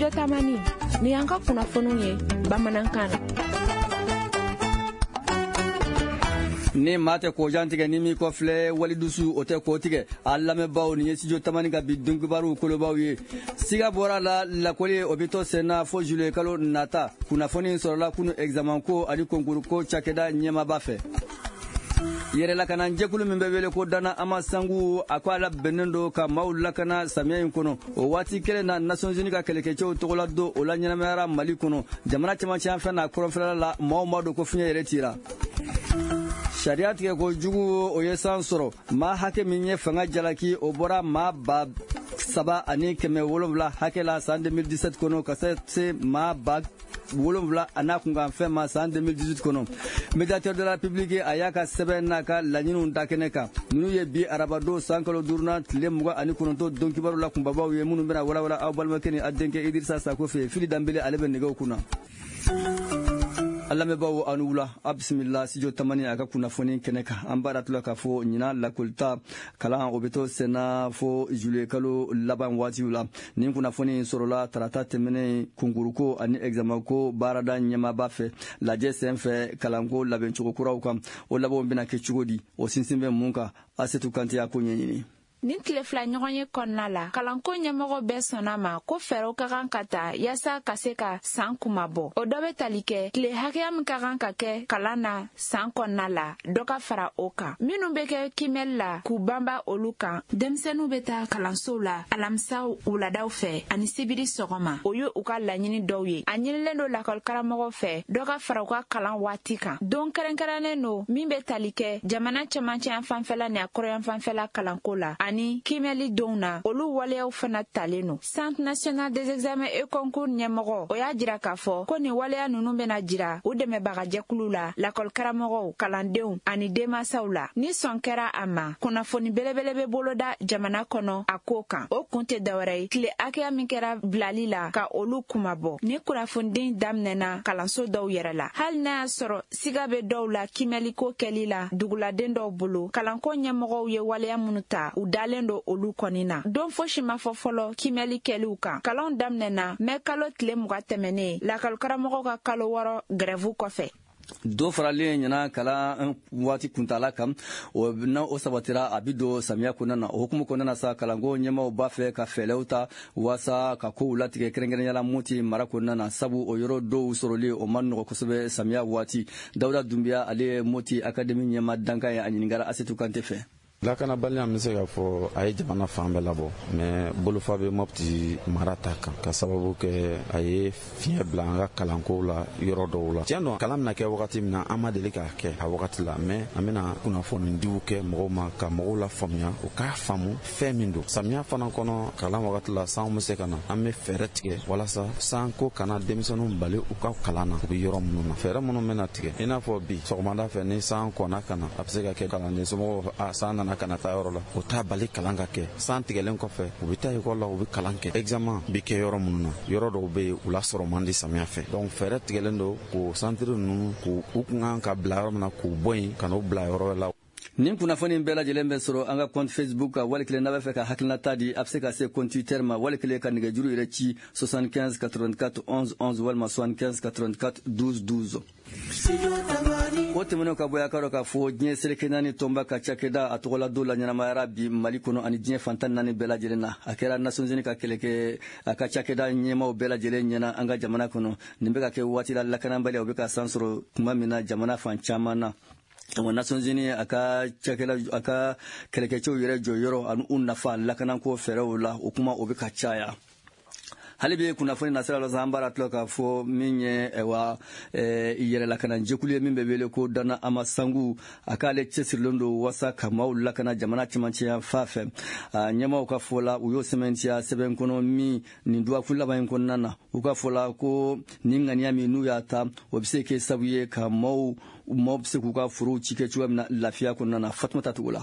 Studio Tamani ni yanka kunnafoniw ye bamanankan na. ni mate ko jantige ni mi ko fle wali dusu o te ko tige alla me baw ni Studio Tamani ga bidung baru ko baw ye siga bora la kole obito sena fo jule kalo nata kunnafoni sorola kunu examen ko ali konkuru ko chakeda nyema bafe yere la kana njekulu min bebele ko dana ama sangu akwala benendo ka maula kana samia inkono o wati kele na Nations Unies ka keleke cho togola do o la nyana mera mali kono jamana chama cha fa na konfera la mawmado ko funya yere tira sharia tige ko jugu o yesan soro ma hake minye fanga jalaki o bora ma ba saba ani keme wolomla hake la san 2017 kono kasetse ma ba wolomla anakunga fema san 2018 kono médiateur de la République ayaka sebena ka lanyinu ndakeneka nunu ye bi arabado sankalo durna tlemuga ani kononto donkibaru la kumbaba ye munu bena wala awbalmakeni adenke Idrissa Sako fe fili dambele alebe nego kuna Allah me bawo anula bismillah Studio Tamani aka kunnafoni keneka ambara tulaka fo nyina la kulta kala obeto sena fo jule kalo laban watiula ni kunnafoni sorola tarata temene kunguruko ani examen ko barada nyama bafe la JSM fe kalango laben chukura kam o labo bina ke chugodi o sinsimbe munka asetu kanti akonyenini nin tile fila ɲɔgɔn ye kɔnɔna la kalanko ɲɛmɔgɔ bɛɛ sɔnna ma ko fɛɛrɛw ka kan ka ta yaasa ka se ka san kuma bɔ o dɔ bɛ tali kɛ tile hakɛya min ka kan ka kɛ kalan na san kɔnɔna la dɔ ka fara o kan minnu bɛ kɛ kimɛli la k'u banba olu kan denmisɛnninw bɛ taa kalansow la alamisa wuladaw fɛ ani sibiri sɔgɔma o ye u ka laɲini dɔw ye a ɲinilen don lakɔlikaramɔgɔw fɛ dɔ ka fara u ka kalan waati kan don kɛrɛnkɛrɛnnen don min bɛ tali kɛ jamana cɛmancɛ yan fanfɛla ni a kɔrɔyan fanfɛla kalanko la ani kimɛli donw na olu waleyaw fana talen no Centre national des examens et concours ɲɛmɔgɔ o y'a jira k'a fɔ ko ni waleya nunu bena jira u dɛmɛbagajɛkulu la lakɔlikaramɔgɔw kalandenw ani denmasaw la ni sɔn kɛra a ma kunnafoni belebele bɛ boloda jamana kɔnɔ a ko kan o kun tɛ dɔwɛrɛ ye tile hakɛya min kɛra bilali la ka olu kumabɔ ni kunnafonidi daminɛna kalanso dɔw yɛrɛ la hali n'a y'a sɔrɔ siga bɛ dɔw la kimɛliko kɛli la duguladen dɔw bolo kalanko ɲɛmɔgɔw ye waleya minnu ta u dalen do olu kɔni na don fosi ma fɔ fɔlɔ kimɛli kɛliw kan kalanw daminɛna mɛ kalo tile 20 tɛmɛnen lakɔlikaramɔgɔw ka kalo 6 grève kɔfɛ do faralen ɲana kala waati kuntala kam o na o sabatira abido samia kunana o hukumu kunana sa kalango ɲɛmaw b'a fɛ ka fɛlɛw ta wasa ka kow latigɛ kɛrɛnkɛrɛnyala muti mara kunana sabu o yɔrɔ dɔw sɔrɔli o man nɔgɔ kosɛbɛ samia waati Dawuda Dumbiya ale muti academy ɲɛma danka ye a ɲiningara Asetu Kante fɛ lakanabaliya min se ka fɔ a ye jamana fan bɛɛ labɔ mais bolofa bɛ Mopti mara ta kan ka sababu kɛ a ye fiɲɛ bila an ka kalankow la yɔrɔ dɔw la tiɲɛ don kalan bɛna kɛ wagati min na an ma deli k'a kɛ a wagati la mais an bɛna kunnafonidiw kɛ mɔgɔw ma ka mɔgɔw la faamuya u k'a faamu fɛn min don samiya fana kɔnɔ kalan wagati la sanw bɛ se ka na an bɛ fɛɛrɛ tigɛ walasa san ko kana denmisɛnninw bali u ka kalan na u bɛ yɔrɔ minnu na fɛɛrɛ minnu bɛna tigɛ i n'a fɔ bi sɔgɔmada fɛ ni san kɔnna ka na a bɛ se ka kɛ kalanden somɔgɔw a san nana kana taa yɔrɔ la o t'a bali kalan ka kɛ san tigɛlen kɔfɛ u bɛ taa école la u bɛ kalan kɛ examen bi kɛ yɔrɔ minnu na yɔrɔ dɔw bɛ yen u la sɔrɔ man di samiya fɛ donc fɛɛrɛ tigɛlen don k'o centre ninnu k'u kun kan ka bila yɔrɔ min na k'u bɔ yen ka n'o bila yɔrɔ la nin kunnafoni bɛɛ lajɛlen bɛ sɔrɔ an ka compte Facebook ka walikelen n'a bɛ fɛ ka hakilinata di a bɛ se ka se compte Twitter ma walikelen ka nɛgɛjuru yɛrɛ ci 75 84 11 11 walima 75 84 12 12 o tɛmɛnen ka bɔ yakaro ka fɔ diɲɛ seleke naani tɔnba ka cakɛda a tɔgɔla don la ɲɛnamayara bi Mali kɔnɔ ani diɲɛ fantan naani bɛɛ lajɛlen na a kɛra Nations Unies ka kɛlɛkɛ a ka cakɛda ɲɛmaw bɛɛ lajɛlen ɲɛna an ka jamana kɔnɔ nin bɛ ka kɛ waati la lakanabaliya o bɛ ka san sɔrɔ tuma min na jamana fan caman na Nations Unies a ka kɛlɛkɛcɛw yɛrɛ jɔyɔrɔ ani u nafa lakanako fɛɛrɛw la o kuma o bɛ ka caya hali bi kunnafoni nasira la an b'a tila k'a fɔ min ye yɛrɛ lakana jɛkulu ye min bɛ wele ko Dana Ama Sangu a k'ale cɛsirilen don wasa ka maaw lakana jamana cɛmancɛ fa fɛ ɲɛmaaw ka fɔ la u y'o sɛbɛntiya sɛbɛn kɔnɔ min nin duwafu laban in kɔnɔna na u ka fɔ la ko nin ŋaniya min n'u y'a ta o bɛ se kɛ sabu ye ka maaw bɛ se k'u ka forow ci kɛ cogoya min na lafiya kɔnɔna na Fatumata Tugu la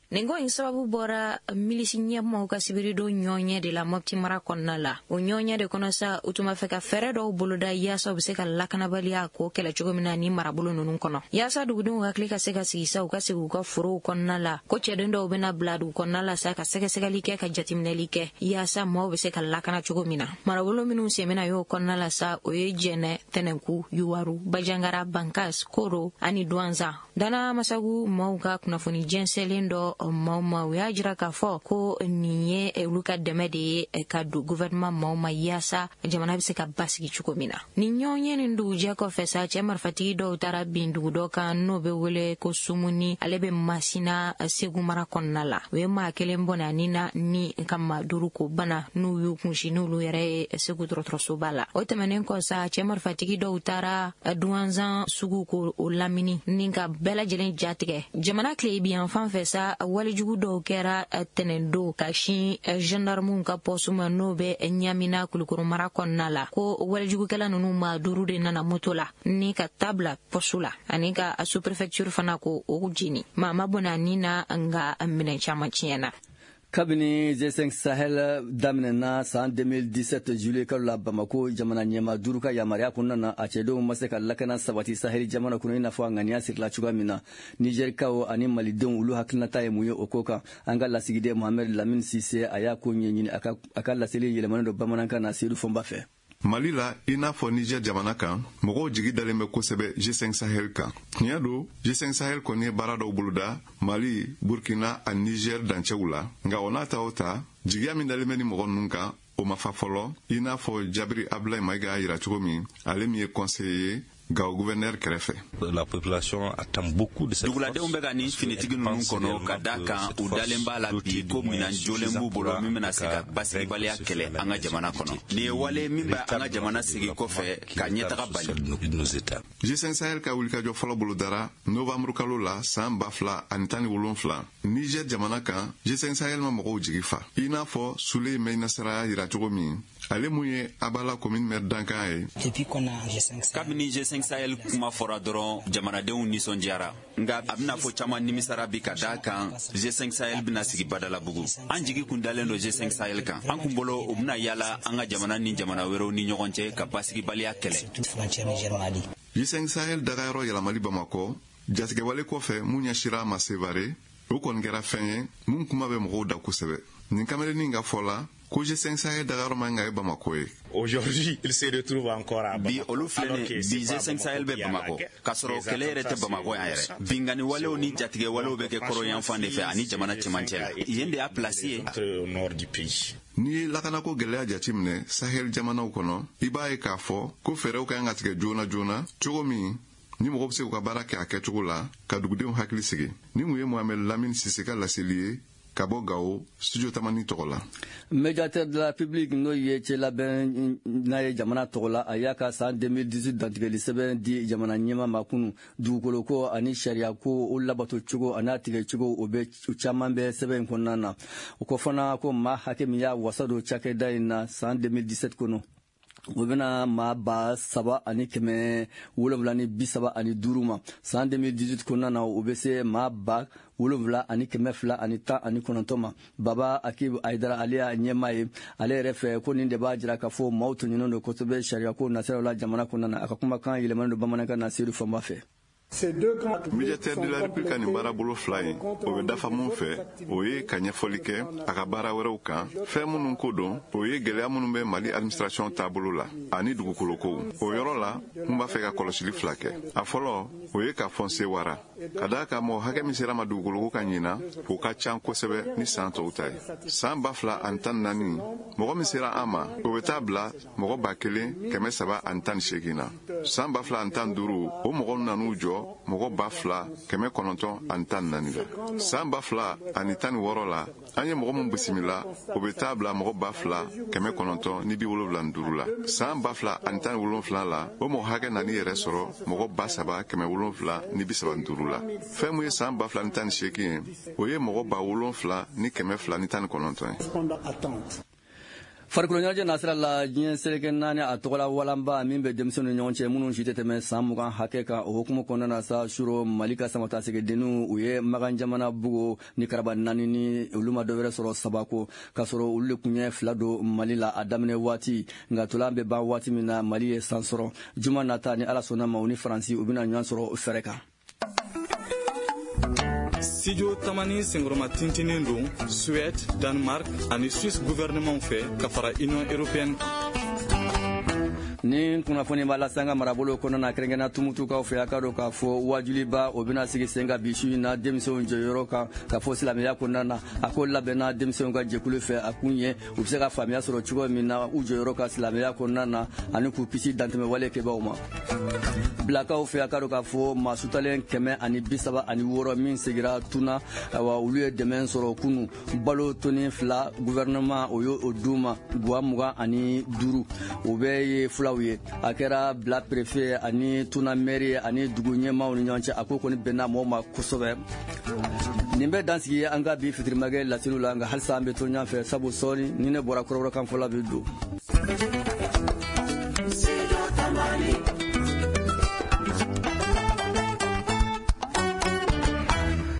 Nengo in sababu bora milisi ɲɛmaw ka sibiri do ɲɔɲɛ de la Mopti mara kɔnɔna la. O ɲɔɲɛ de kɔnɔ sa u tun b'a fɛ ka fɛɛrɛ dɔw boloda yaasa u bɛ se ka lakanabaliya k'o kɛlɛ cogo min na ni marabolo ninnu kɔnɔ. Yaasa dugudenw hakili ka se ka sigi sa u ka segin u ka forow kɔnɔna la. Ko cɛden dɔw bɛna bila dugu kɔnɔna la sa ka sɛgɛsɛgɛli kɛ ka jateminɛli kɛ yaasa maaw bɛ se ka lakana cogo min na. Marabolo minnu sɛmɛna y'o kɔnɔna la sa o ye Jɛnɛ, Tɛnɛnku, Yuwaru, Bajangara, Bankas, Koro ani Duanza. Dana Masagu maaw ka kunnafoni jɛnsɛnlen dɔ maaw ma u y'a jira k'a fɔ ko nin ye olu ka dɛmɛ de ye ka don gouvernement maaw ma yaasa jamana bɛ se ka basigi cogo min na. Nin ɲɔgɔnye nin dugujɛ kɔfɛ sa cɛ marifatigi dɔw taara bin dugu dɔ kan n'o bɛ wele ko Sumuni ale bɛ Masina Segu mara kɔnɔna la. U ye maa kelen bɔ na ni ka maa duuru ko bana n'u y'u kunsi n'olu yɛrɛ ye Segu dɔgɔtɔrɔsoba la. O tɛmɛnen kɔ sa cɛ marifatigi dɔw taara Duanzan sugu ko o lamini ni ka bɛɛ lajɛlen jatigɛ. Jamana tile bi yan fan fɛ sa walijugu dɔw kɛra Tɛnɛndo ka sin gendarmew ka poste ma n'o bɛ Ɲamina Kulukoro mara kɔnɔna la ko walijugukɛla ninnu maa duuru de nana moto la ni ka tabla poste la ani ka sous-préfecture fana ko o jini maa ma bɔna ni na nga minɛn caman tiɲɛna. Kabini G5 Sahel daminɛna san 2017 juillet kalo la Bamako jamana ɲɛma duuru ka yamaruya kɔnɔna na a cɛdenw ma se ka lakana sabati Sahel jamana kɔnɔ i n'a fɔ a ŋaniya sirila cogoya min na. Nigerikaw ani malidenw olu hakilinata ye mun ye o ko kan an ka lasigiden Mohamed Lamine Sise a y'a ko ɲɛɲini a ka laseli yɛlɛmanen dɔ bamanankan na Seydou Fɔnba fɛ. Mali la i n'a fɔ Niger jamana kan mɔgɔw jigi dalen bɛ kosɛbɛ G5 Sahel kan. Tiɲɛ don G5 Sahel kɔni ye baara dɔw boloda Mali, Burkina ani Niger dancɛw la nka o n'a ta o ta jigiya min dalen bɛ ni mɔgɔ ninnu kan o ma fa fɔlɔ i n'a fɔ Jabiri Abdoulaye Maïga y'a yira cogo min ale min ye conseiller ye Gao gouverneur kɛrɛfɛ. La population attend beaucoup de cette force. Duguladenw bɛ ka nin finitigi ninnu kɔnɔ ka da kan u dalen b'a la bi ko minan jolen b'u bolo min bɛna se ka basigibaliya kɛlɛ an ka jamana kɔnɔ. Nin ye wale min bɛ an ka jamana sigi kɔfɛ ka ɲɛtaga bali. G5 Sahel ka wulikajɔ fɔlɔ bolo dara novembre kalo la san 2017. Niger jamana kan G5 Sahel ma mɔgɔw jigi fa. I n'a fɔ Sule Meyina Sara yira cogo min ale mun ye Abala commune maire dankan ye. Kabini G5 Sahel kuma fɔra dɔrɔn jamanadenw nisɔndiyara nka a bɛna fɔ caman nimisara bi ka da kan G5 Sahel bɛna sigi Badalabugu. An jigi kun dalen don G5 Sahel kan an kun bolo u bɛna yala an ka jamana ni jamana wɛrɛw ni ɲɔgɔn cɛ ka basigibaliya kɛlɛ. G5 Sahel dagayɔrɔ yɛlɛmali Bamakɔ jatigɛwale kɔfɛ mun ɲɛsira ma Sevare o kɔni kɛra fɛn ye mun kuma bɛ mɔgɔw da kosɛbɛ. Nin kameleni ka fɔ la ko G5 Sahel dagayɔrɔ man ka ye Bamako ye. Aujourd'hui, il se retrouve encore à Bamako. Bi olu filɛ bi G5 Sahel bɛ Bamako ka sɔrɔ kɛlɛ yɛrɛ tɛ Bamako yan yɛrɛ. Bingani walew ni jatigɛ walew bɛ kɛ kɔrɔ yan fan de fɛ ani jamana cɛmancɛ la. Yen de y'a place ye. N'i ye lakanako gɛlɛya jateminɛ Sahel jamanaw kɔnɔ i b'a ye k'a fɔ ko fɛɛrɛw ka kan ka tigɛ joona joona cogo min ni mɔgɔw bɛ se k'u ka baara kɛ a kɛcogo la ka dugudenw hakili sigi. Ni mun ye Mohamed Lamine Sise ka laseli ye ka bɔ Gao studio Tamani tɔgɔ la. Médiateur de la République n'o ye cɛ labɛn n'a ye jamana tɔgɔ la a y'a ka san 2018 dantigɛli sɛbɛn di jamana ɲɛmaa ma kunu dugukolo ko ani sariya ko o labato cogo a n'a tigɛ cogo o bɛ caman bɛ sɛbɛn in kɔnɔna na o ko fana ko maa hakɛ min y'a wasa don cakɛda in na san 2017 kɔnɔ o bɛna maa 7,775 ma san 2018 kɔnɔna na o bɛ se maa 7,219 ma Baba Akib Aidara ale y'a ɲɛmaa ye ale yɛrɛ fɛ ko nin de b'a jira k'a fɔ maaw tɔɲɔnen don kosɛbɛ sariya ko nasiraw la jamana kɔnɔna na a ka kumakan yɛlɛmalen don bamanankan na Seydou Fɔnba fɛ. Médiateur de la République ka nin baara bolo fila ye o bɛ dafa mun fɛ o ye ka ɲɛfɔli kɛ a ka baara wɛrɛw kan fɛn minnu ko dɔn o ye gɛlɛya minnu bɛ Mali administration taabolo la ani dugukolo kow o yɔrɔ la n b'a fɛ ka kɔlɔsili fila kɛ a fɔlɔ o ye ka fɔ Sewara ka da ka mɔgɔ hakɛ min sera ma dugukolo ko ka ɲina o ka can kosɛbɛ ni san tɔw ta ye san 2014 mɔgɔ min sera an ma o bɛ taa bila mɔgɔ 1,318 na san 2015 o mɔgɔ nan'u jɔ mɔgɔ 2,914 la san 2016 la an ye mɔgɔ min bisimila o bɛ taa bila mɔgɔ 2,975 la san 2017 la o mɔgɔ hakɛ nani yɛrɛ sɔrɔ mɔgɔ 7,775 la fɛn mun ye san 2018 ye o ye mɔgɔ 7,219 ye. farikolo ɲɛnajɛ nasira la diɲɛ seleke naani a tɔgɔla walanba min bɛ denmisɛnw ni ɲɔgɔn cɛ minnu si tɛ tɛmɛ san 20 hakɛ kan o hukumu kɔnɔna na sa suro mali ka samata segedenninw u ye magan jamana bugo ni karaba naani ni olu ma dɔwɛrɛ sɔrɔ sabako k'a sɔrɔ olu le kun ye fila don mali la a daminɛ waati nka tolan bɛ ban waati min na mali ye san sɔrɔ juma nata ni ala sɔnna ma u ni faransi u bɛna ɲɔgɔn sɔrɔ fɛrɛ kan. Studio Tamani Sengroma Tintinin don Suède, Danemark ani Suisse gouvernement fɛ ka fara Union européenne. Ni kunnafoni b'a la sanga marabolo kɔnɔna na kɛrɛnkɛrɛnna tumutukaw fɛ a ka dɔn k'a fɔ wajuliba o bɛna sigi sen ka bi su in na denmisɛnw jɔyɔrɔ kan ka fɔ silamɛya kɔnɔna na a ko labɛnna denmisɛnw ka jɛkulu fɛ a kun ye u bɛ se ka faamuya sɔrɔ cogo min na u jɔyɔrɔ ka silamɛya kɔnɔna na ani k'u kisi dantɛmɛwale kɛbaaw ma. Bilakaw fɛ a ka dɔn k'a fɔ maa sutalen 136 min segira tuna wa olu ye dɛmɛ sɔrɔ kunu balo toni 2 gouvernement o y'o d'u ma guwa 25 o bɛɛ ye fulaw ye a kɛra bila préfet ani tuna mairie ani dugu ɲɛmaaw ni ɲɔgɔn cɛ a ko kɔni bɛnna mɔgɔw ma kosɛbɛ. Nin bɛ dansigi an ka bi fitirimagɛ lasiriw la nka halisa an bɛ to ɲɔgɔn fɛ sabu sɔɔni ni ne bɔra kɔrɔbɔrɔ kan fɔla bɛ don.